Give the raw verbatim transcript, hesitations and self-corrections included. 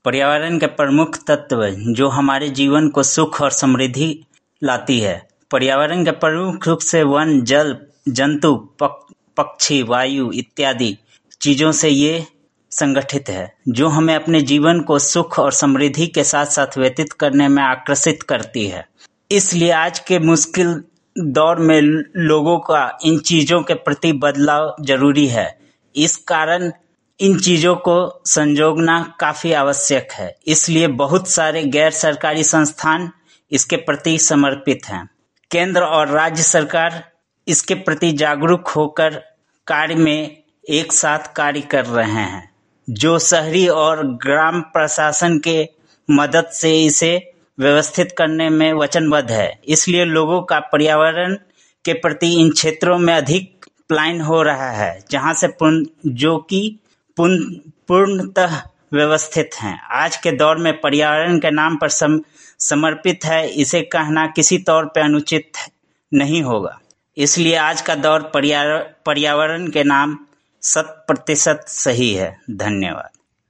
पर्यावरण के प्रमुख तत्व जो हमारे जीवन को सुख और समृद्धि लाती है। पर्यावरण के प्रमुख रूप से वन, जल, जंतु, पक, पक्षी, वायु इत्यादि चीजों से ये संगठित है, जो हमें अपने जीवन को सुख और समृद्धि के साथ साथ व्यतीत करने में आकर्षित करती है। इसलिए आज के मुश्किल दौर में लोगों का इन चीजों के प्रति बदलाव जरूरी है। इस कारण इन चीजों को संजोगना काफी आवश्यक है। इसलिए बहुत सारे गैर सरकारी संस्थान इसके प्रति समर्पित हैं। केंद्र और राज्य सरकार इसके प्रति जागरूक होकर कार्य में एक साथ कार्य कर रहे हैं, जो शहरी और ग्राम प्रशासन के मदद से इसे व्यवस्थित करने में वचनबद्ध है। इसलिए लोगों का पर्यावरण के प्रति इन क्षेत्रों में अधिक पलायन हो रहा है, जहां से पूर्ण जो कि पूर्णतः व्यवस्थित हैं। आज के दौर में पर्यावरण के नाम पर सम, समर्पित है, इसे कहना किसी तौर पर अनुचित नहीं होगा। इसलिए आज का दौर पर्यावरण के नाम शत प्रतिशत सही है। धन्यवाद।